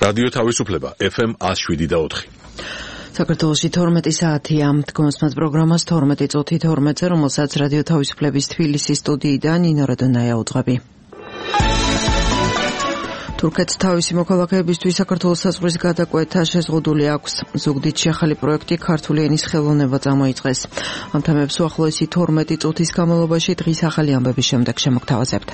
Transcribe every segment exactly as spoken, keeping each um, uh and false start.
რადიო თავისუფლება ეფ ემ one oh seven და four. საქართველოში თორმეტი საათია. დგომსმათ პროგრამას თორმეტი წუთი თორმეტზე, რომელსაც რადიო თავისუფლების თბილისის სტუდიიდან ნინო რადონაია უძღვები. თურქეთს თავისი მოქალაქეებისთვის საქართველოს საზღვრის გადაკვეთა შეზღუდული აქვს. ზუგდიდში ახალი პროექტი ქართული ენის ხელოვნება წამოიწყეს. ამ თემებს უახლოესი თორმეტი წუთის განმავლობაში დღის ახალი ამბების შემდეგ შემოგთავაზებთ.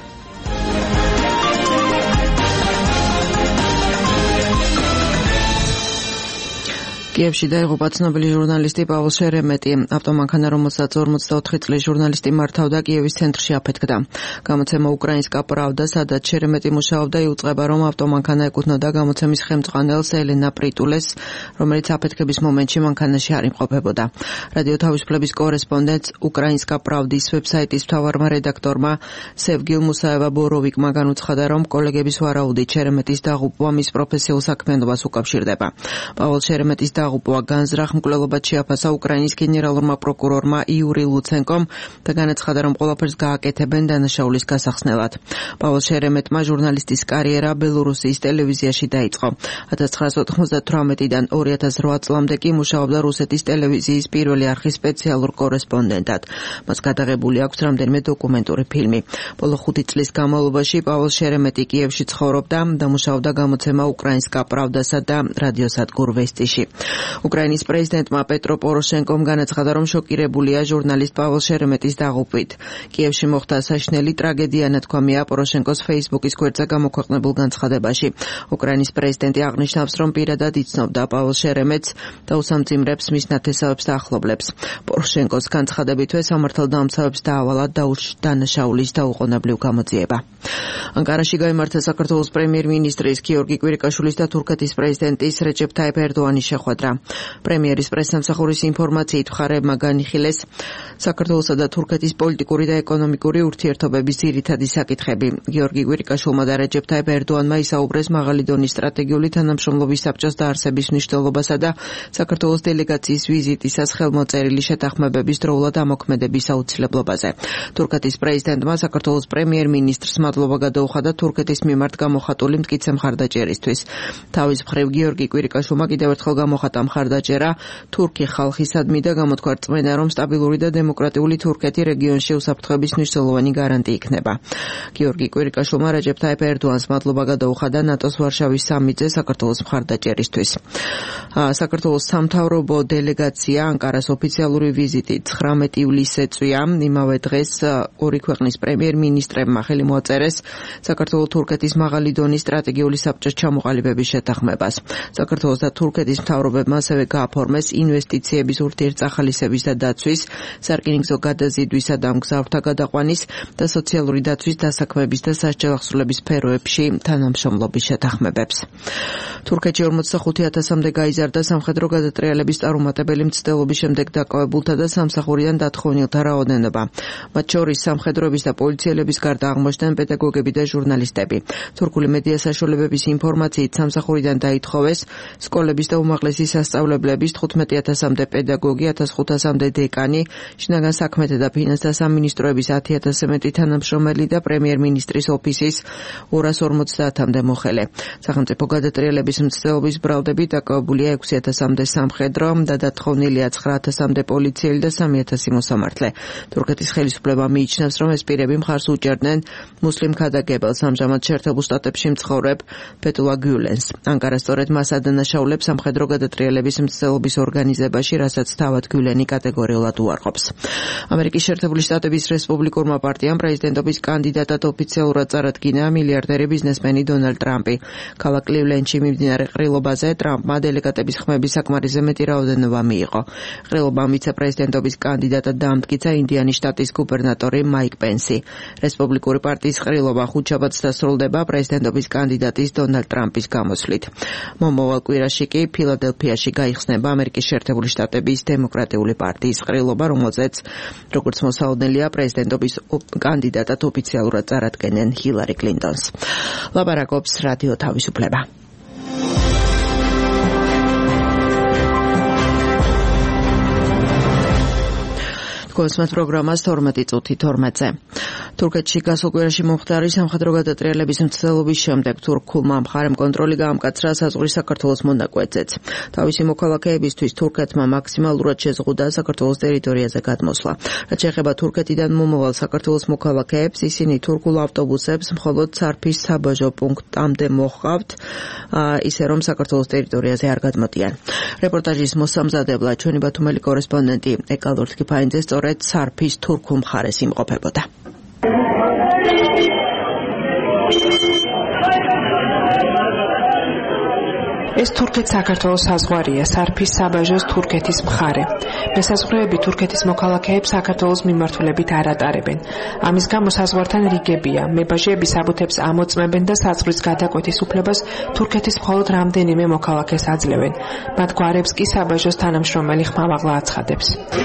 კიევში დაიღუპა ცნობილი ჟურნალისტი პაველე შერემეტი. ავტომანქანა, რომელსაც ორმოცდაოთხი წლის ჟურნალისტი მართავდა, კიევის ცენტრში აფეთქდა. გამოცემა უკრაინსკა პრავდა, სადაც შერემეტი მუშაობდა, იუწყება, რომ ავტომანქანა ეკუთვნოდა გამოცემის ხელმძღვანელს ელენა პრიტულეს, რომელიც აფეთქების მომენტში მანქანაში არ იმყოფებოდა. რადიო თავისუფლების კორესპონდენტს უკრაინსკა პრავდის ვებსაიტის მთავარმა რედაქტორმა სევგილ მუსაევა-ბოროვიკმა განუცხადა, რომ კოლეგების ვარაუდით შერემეტის დაღუპვა მის პროფესიულ საქმიანობას უკავშირდება. პაველე შერემეტის დაღუპვა განზრახ მკვლელობად შეაფასა უკრაინის გენერალურმა პროკურორმა იური ლუცენკომ და განაცხადა, რომ ყველაფერს გააკეთებენ დანაშაულის გასახსნელად. პაველე შერემეტმა ჟურნალისტის კარიერა ბელორუსიის ტელევიზიაში დაიწყო. one thousand nine hundred ninety-eight-დან two thousand eight წლამდე კი მუშაობდა რუსეთის ტელევიზიის პირველი არხის სპეციალურ კორესპონდენტად. მას გადაღებული აქვს რამდენიმე დოკუმენტური ფილმი. ბოლო ხუთი წლის განმავლობაში პაველე შერემეტი კიევში ცხოვრობდა და მუშაობდა გამოცემა უკრაინსკა პრავდასა და რადიოსადგურ ვესტიში. უკრაინის პრეზიდენტმა პეტრო პოროშენკომ განაცხადა, რომ შოკირებულია ჟურნალისტ პაველე შერემეტის დაღუპვით. კიევში მოხდა საშინელი ტრაგედია, ნათქვამია პოროშენკოს ფეისბუქის გვერდზე გამოქვეყნებულ განცხადებაში. უკრაინის პრეზიდენტი აღნიშნავს, რომ პირადად იცნობდა პაველე შერემეტს და უსამძიმრებს მის ნათესავებს და ახლობლებს. პოროშენკოს განცხადებითვე სამართალდამცავებს დაავალა დანაშაულის დაუყოვნებლივ გამოძიება. ანკარაში გაიმართა საქართველოს პრემიერ-მინისტრის გიორგი კვირიკაშვილის და თურქეთის პრეზიდენტის რეჯეფ თაიფ ერდოანის შეხვედრა. პრემიერის პრესსამსახურის ინფორმაციით მხარეებმა განიხილეს საქართველოსა და თურქეთის პოლიტიკური და ეკონომიკური ურთიერთობების ძირითადი საკითხები. გიორგი კვირიკაშვილმა და რეჯეფ თაიფ ერდოანმა ისაუბრეს მაღალი დონის სტრატეგიული თანამშრომლობის საბჭოს დაარსების მნიშვნელობასა და საქართველოს დელეგაციის ვიზიტისას ხელმოწერილი შეთანხმებების დროულად ამოქმედების აუცილებლობაზე. თურქეთის პრეზიდენტმა საქართველოს პრემიერ-მინისტრს მადლობა გადაუხადა თურქეთის მიმართ გამოხატული მტკიცე მხარდაჭერისთვის. თავის მხრივ გიორგი კვირიკაშვილმა კიდევ ერთხელ გამოხატა მხარდაჭერა თურქი ხალხისადმი და გამოთქვა რწმენა, რომ სტაბილური და დემოკრატიული თურქეთი რეგიონში უსაფრთხოების მნიშვნელოვანი გარანტი იქნება. გიორგი კვირიკაშვილმა რეჯეფ თაიფ ერდოანს მადლობა გადაუხადა ნატოს ვარშავის სამიტზე საქართველოს მხარდაჭერისთვის. საქართველოს სამთავრობო დელეგაცია ანკარას ოფიციალური ვიზიტი ცხრამეტი ივლისს ეწვია. იმავე დღეს ორი ქვეყნის პრემიერ-მინისტრებმა ხელი მოაწერეს საქართველოს-თურქეთის მაღალი დონის სტრატეგიული საბჭოს ჩამოყალიბების შეთანხმებას. საქართველოს და თურქეთის მთავრობებმა ასევე გააფორმეს ინვესტიციების ურთიერთწახალისების და დაცვის, სარკინიგზო გადაზიდვისა და მგზავრთა გადაყვანის და სოციალური დაცვის დასაქმების და სასჯელახსრულების სფეროებში თანამშრომლობის შეთანხმებებს. თურქეთში ორმოცდახუთი ათასამდე გაიზარდა სამხედრო გადატრიალების წარუმატებელი მცდელობის შემდეგ დაკავებულთა და სამსახურიდან დათხოვნილთა რაოდენობა. მათ შორის სამხედროების და პოლიციელების გარდა აღმოჩნდნენ პედაგოგები და ჟურნალისტები. თურქული მედია საშუალებების ინფორმაციით სამსახურიდან დაითხოვეს სკოლების და უმაღლესი სასწავლებლების თხუთმეტი ათასამდე პედაგოგი, ათას ხუთასამდე დეკანი, შინაგან საქმეთა და ფინანსთა სამინისტროების ათი ათასზე მეტი თანამშრომელი და პრემიერ-მინისტრის ოფისის ორას ორმოცდაათამდე მოხელე. სახელმწიფო გადატრიალების მცდელობის ბრალდებით დაკავებულია ექვსი ათასამდე სამხედრო და დათხოვნილია ცხრა ათასამდე პოლიციელი და სამი ათასი მოსამართლე. თურქეთის ხელისუფლება მიიჩნევს, რომ ეს პირები მხარს უჭერდნენ მუსლიმ ქადაგებელს, ამჟამად შეერთებულ შტატებში მცხოვრებ ფეთულა გიულენს. ანკარა სწორედ მას ადანაშაულებს სამხედრო გადატრიალების მცდელობის ორგანიზებაში, რასაც თავად გიულენი კატეგორიულად უარყოფს. ამერიკის შეერთებული შტატების რესპუბლიკურმა პარტიამ პრეზიდენტობის კანდიდატად ოფიციალურად წარადგინა მილიარდერი ბიზნესმენი დონალდ ტრამპი. ქალაქ კლივლენდში მიმდინარე ყრილობაზე ტრამპმა დელეგატების ხმების საკმარისზე მეტი რაოდენობა მიიღო. ყრილობამ ვიცე-პრეზიდენტობის კანდიდატად დაამტკიცა ინდიანის შტატის გუბერნატორი მაიკ პენსი. რესპუბლიკური პარტიის ყრილობა ხუთშაბათს დასრულდება პრეზიდენტობის კანდიდატის დონალდ ტრამპის გამოსვლით. მომავალ კვირაში კი ფილადელფიაში გაიხსნება ამერიკის შეერთებული შტატების დემოკრატიული პარტიის ყრილობა, რომელზეც როგორც მოსალოდნელია პრეზიდენტობის კანდიდატად ოფიციალურად წარადგენენ ჰილარი კლინტონს. ლაბარაკობს რადიო თავისუფლება. გოსმათ პროგრამას თორმეტი წუთი თორმეტზე. თურქეთში გასულ კვირაში მომხდარი სამხედრო გადატრიალების მცდელობის შემდეგ თურქულმა მხარემ კონტროლი გაამკაცრა საზღვრის საქართველოს მონაკვეთზეც. თავისი მოქალაქეებისთვის თურქეთმა მაქსიმალურად შეზღუდა საქართველოს ტერიტორიაზე გადმოსვლა. რაც შეეხება თურქეთიდან მომავალ საქართველოს მოქალაქეებს, ისინი თურქულ ავტობუსებს მხოლოდ სარფის საბაჟო პუნქტამდე მოჰყავთ, ისე რომ საქართველოს ტერიტორიაზე არ გადმოდიან. რეპორტაჟის მოსამზადებლად ჩვენი ბათუმელი კორესპონდენტი ეკა ლორთქიფაინძე სწორედ სარფის თურქულ მხარეს იმყოფებოდა. ეს თურქეთ-საქართველოს საზღვარია, სარფის საბაჟოს თურქეთის მხარე. მესაზღვრეები თურქეთის მოქალაქეებს საქართველოს მიმართულებით არ ატარებენ. ამის გამო საზღვართან რიგებია. მებაჟეები საბუთებს ამოწმებენ და საზღვრის გადაკვეთის უფლებას თურქეთის მხოლოდ რამდენიმე მოქალაქეს აძლევენ. მათ გვარებს კი საბაჟოს თანამშრომელი ხმამაღლა აცხადებს.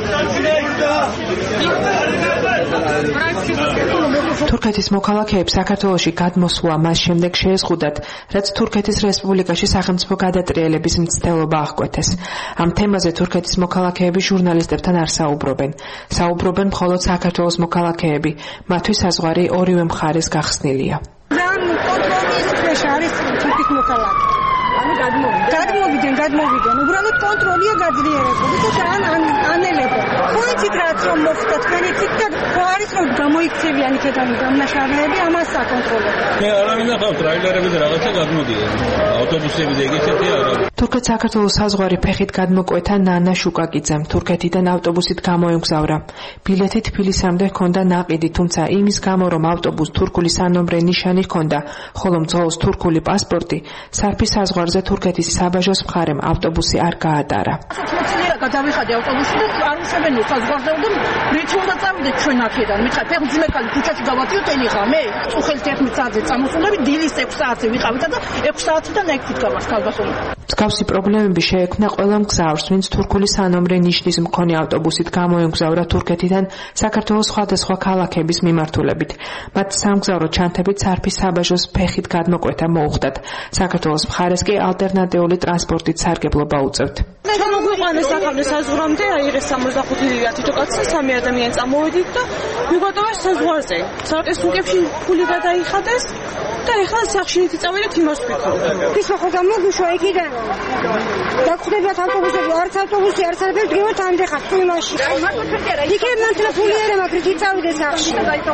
თურქეთის მოქალაქეებს საქართველოში გადმოსვლა მას შემდეგ შეეზღუდათ, რაც თურქეთის რესპუბლიკაში სახელმწიფო გადატრიალების მცდელობა აღკვეთეს. ამ თემაზე თურქეთის მოქალაქეები ჟურნალისტებთან არ საუბრობენ. საუბრობენ მხოლოდ საქართველოს მოქალაქეები, მათთვის საზღვარი ორივე მხარეს გახსნილია. კონტროლის ქვეშ არის თურქეთის მოქალაქე. გადმოვიდნენ, გადმოვიდნენ. უბრალოდ კონტროლია გაძლიერებული და ან ანელებო. ხოიცით რაც რომ მოხდა თქვენი ცით და ხო არის რომ გამოიქცევიან იქიდან დამნაშავეები ამას აკონტროლო. მე არავინ ახავ ტრაილერები და რაღაცა გადმოდიან. ავტობუსები და ეგეთი არა. თურქეთ-საქართველოს საზღვარი ფეხით გადმოკვეთა ნანა შუკაკიძემ თურქეთიდან ავტობუსით გამოემგზავრა. ბილეთი თბილისამდე ჰქონდა ნაყიდი, თუმცა იმის გამო რომ ავტობუს თურქული სანომრე ნიშანი ჰქონდა, ხოლო მძღოლს თურქული პასპორტი, სარფის საზღვარზე თურქეთის საბაჟოს მხარემ ავტობუსი არ გაატარა. გადავიხადე ავტობუსი და არ უსებენო საზღვარზე და მეც უნდა წავიდეთ ჩვენ აქედან. მითხარ, ფეხ ძმეკალი ქუჩაში გავატიოთ ელიღა მე. წუხელით ერთ საათზე წამოსულები დილის ექვს საათზე ვიყავით და ექვს საათიდან ექვსით გავარს ქალბასული. მსგავსი პრობლემები შეექმნა ყველა მგზავრს, ვინც თურქული სანომრე ნიშნის მქონე ავტობუსით გამოემგზავრა თურქეთიდან საქართველოს სხვადასხვა ქალაქების მიმართულებით. მათ სამგზავრო ჩანთებით სარფის საბაჟოს ფეხით გადმოკვეთა მოუხდათ. საქართველოს მხარეს კი ალტერნატიული ტრანსპორტით სარგებლობა უწევთ. ჩვენ მოგვიყვანეს ახალ საზღვრამდე, აიღეს სამოცდახუთი თითო კაცი, სამი ადამიანი წამოვედით და მიგვატოვეს საზღვარზე. სარკესუნკებში ფული გადაიხადეს და ეხლა სახშინითი წავიდეთ იმას ვიქნებთ. ის ხო გამოგუშვა იქიდან. დაგხვდებათ ავტობუსები, არც ავტობუსი, არც არაფერი დღევთ ამდეხა თულმაში. იქე მართლა ფული არ მაქვს, ის წავიდე სახში.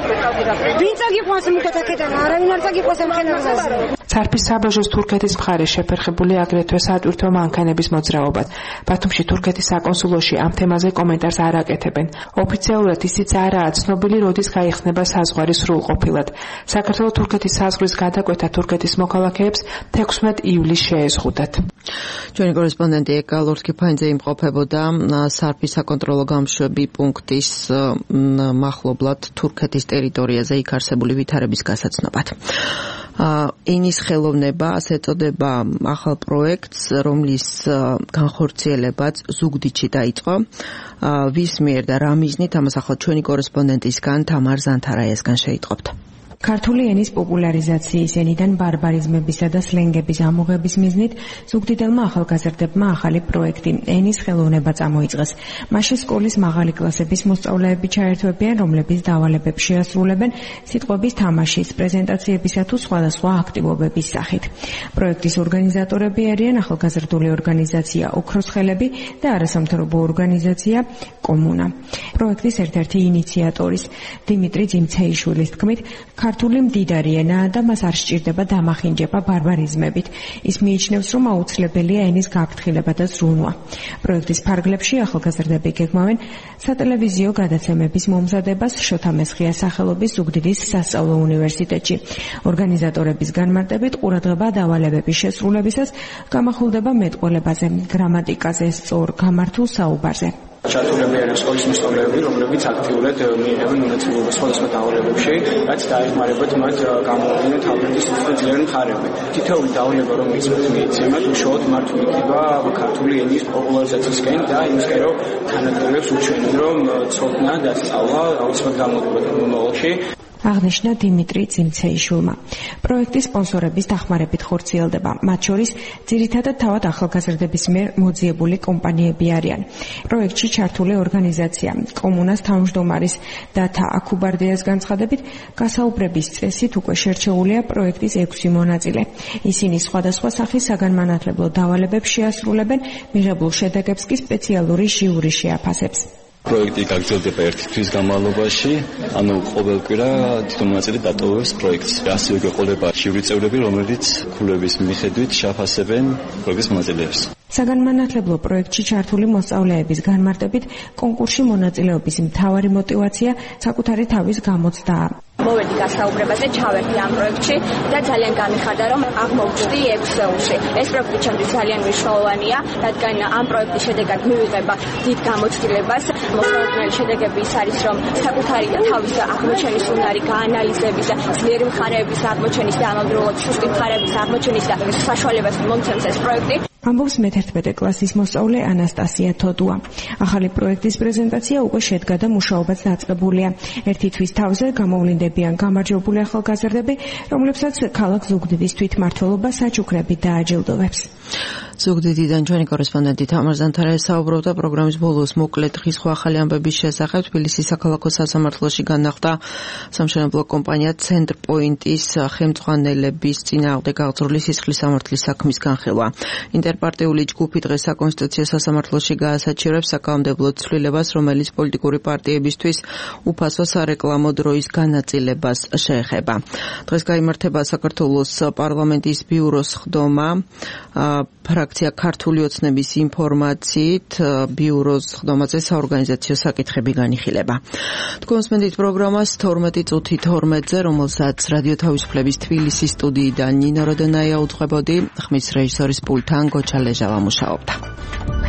ვინ წაგიყვანს მოკეთ აქედან, არავინ არ წაგიყვანს ამ ხენაზე. სარფის საბაჟოს თურქეთის მხარე შეფერხებული აგრეთვე სატვირთო მანქანების მოძრაობად. ბათუმში თურქეთის საკონსულოში ამ თემაზე კომენტარს არ აკეთებენ. ოფიციალურად ისიც არაა ცნობილი, როდის გაიხსნება საზღვარი სრულყოფილად. საქართველოს თურქეთის საზღვრის გადაკვეთა თურქეთის მოქალაქეებს თექვსმეტ ივლისს შეეზღუდათ. ჩვენი კორესპონდენტი ეკა ლორთქიფაინძე იმყოფებოდა სარფის საკონტროლო გამშვები პუნქტის მახლობლად თურქეთის ტერიტორიაზე იქ არსებული ვითარების გასაცნობად. ენის ხელოვნება ასე ეწოდება ახალ პროექტს, რომლის განხორციელებაც ზუგდიდში დაიწყო. ვის მიერ და რა მიზნით, ამას ახლა ჩვენი კორესპონდენტისგან თამარ ზანთარაიასგან შეიტყობთ. ქართული ენის პოპულარიზაციის, ენიდან ბარბარიზმებისა და სლენგების ამოღების მიზნით ზუგდიდებმა ახალგაზრდებმა ახალი პროექტი ენის ხელოვნება წამოიწყეს. მასში სკოლის მაღალი კლასების მოსწავლეები ჩაერთვებიან, რომლებიც დავალებებს შეასრულებენ სიტყვების თამაშის, პრეზენტაციებისა თუ სხვადასხვა აქტივობების სახით. პროექტის ორგანიზატორები არიან ახალგაზრდული ორგანიზაცია ოქროს ხელები და არასამთავრობო ორგანიზაცია კომუნა. პროექტის ერთ-ერთი ინიციატორის დიმიტრი ძიმცეიშვილის თქმით, ქართული მდიდარი ენაა და მას არ სჭირდება დამახინჯება ბარბარიზმებით. ის მიიჩნევს, რომ აუცილებელია ენის გაფრთხილება და ზრუნვა. პროექტის ფარგლებში ახალგაზრდები გეგმავენ სატელევიზიო გადაცემების მომზადებას შოთა მესხიას სახელობის ზუგდიდის სასწავლო უნივერსიტეტში. ორგანიზატორების განმარტებით ყურადღება დავალებების შესრულებისას გამახვილდება მეტყველებაზე, გრამატიკაზე, სწორ გამართულ საუბარზე. ჩართულები არიან სკოლის მოსწავლეები, რომლებიც აქტიურად მიიღებენ მონაწილეობას სხვადასხვა დავალებებში, რაც დაეხმარებათ მათ გამოუდგნენ თავიანთი ძლიერი მხარები. თითოეული დავალება, რომელიც მათ მიეცემათ, უშუალოდ მართული იქნება ქართული ენის პოპულარიზაციისკენ და იმისკენ, რომ თანატოლებს უჩვენონ, რომ ცოდნა და სწავლა აუცილებლად გამოდგება მომავალში. აღნიშნა დიმიტრი წიმცეიშვილმა. პროექტის სპონსორების დახმარებით ხორციელდება, მათ შორის ძირითადად თავად ახალგაზრდების მიერ მოძიებული კომპანიები არიან. პროექტში ჩართული ორგანიზაცია კომუნას თავმჯდომარის დათა აკუბარდიას განცხადებით, გასაუბრების წესით უკვე შერჩეულია პროექტის ექვსი მონაწილე. ისინი სხვადასხვა სახის საგანმანათლებლო დავალებებს შეასრულებენ, მიღებულ შედეგებს კი სპეციალური ჟიური შეაფასებს. პროექტი გაგრძელდება ერთი თვის განმავლობაში, ანუ ყოველ კვირა თითო მონაწილე დატოვებს პროექტს. ასევე გვეყოლება ჟიური წევრები, რომელიც ქულების მიხედვით შეაფასებენ პროექტის მონაწილეებს. საგანმანათლებლო პროექტში ჩართული მოსწავლეების განმარტებით, კონკურსში მონაწილეობის მთავარი мотиваცია საკუთარი თავის გამოცდაა. მოვედი გასაუბრებაზე, ჩავერდი ამ პროექტში და ძალიან გამიხარდა, რომ აღმოვჩნდი ექსელში. ეს პროექტი ჩემთვის ძალიან მნიშვნელოვანია, რადგან ამ პროექტის შედეგად მივიღება დიდ გამოცდილებას. მოსალოდნელი შედეგები ის არის, რომ საკუთარი თავის აღმოჩენის უნარი, გაანალიზების, ძლიერი მხარეების აღმოჩენის და ამავდროულად სუსტი მხარეების აღმოჩენის და საშუალებას მომცემს ეს პროექტი. ამბობს მეთერთმეტე კლასის მოსწავლე ანასტასია თოდუა. ახალი პროექტის პრეზენტაცია უკვე შედგა და მუშაობაც დაწყებულია. ერთი თვის თავზე გამოვლინდებიან გამარჯვებული ახალგაზრდები, რომლებსაც ქალაქ ზუგდიდის თვითმმართველობა საჩუქრებით დააჯილდოვებს. ზუგდიდიდან ჩვენი კორესპონდენტი თამარ ზანთარაია საუბრობდა პროგრამის ბოლოს მოკლე დღის სხვა ახალი ამბების შესახებ. თბილისის საქალაქო სასამართლოში განახლდა სამშენებლო კომპანია ცენტრპოინტის ხელმძღვანელების წინააღმდეგ აღძრული სისხლის სამართლის საქმის განხილვა. ინტერპარტიული ჯგუფი დღეს საკონსტიტუციო სასამართლოში გაასაჩივრებს საკანონმდებლო ცვლილებას, რომელიც პოლიტიკური პარტიებისთვის უფასო სარეკლამო დროის განაწილებას შეეხება. დღეს გაიმართება საქართველოს პარლამენტის ბიუროს ხდომა. ფრაქცია ქართული ოცნების ინფორმაციით ბიუროს ხდომაზე საორგანიზაციო საკითხები განიხილება. თქვენს მენდით პროგრამას თორმეტი წუთი თორმეტზე, რომელსაც რადიო თავისუფლების თბილისის სტუდიიდან ნინო როდენაია უძღვებოდი, ხმის რეჟისორის პულტთან გოჩა ლეჟავა მუშაობდა.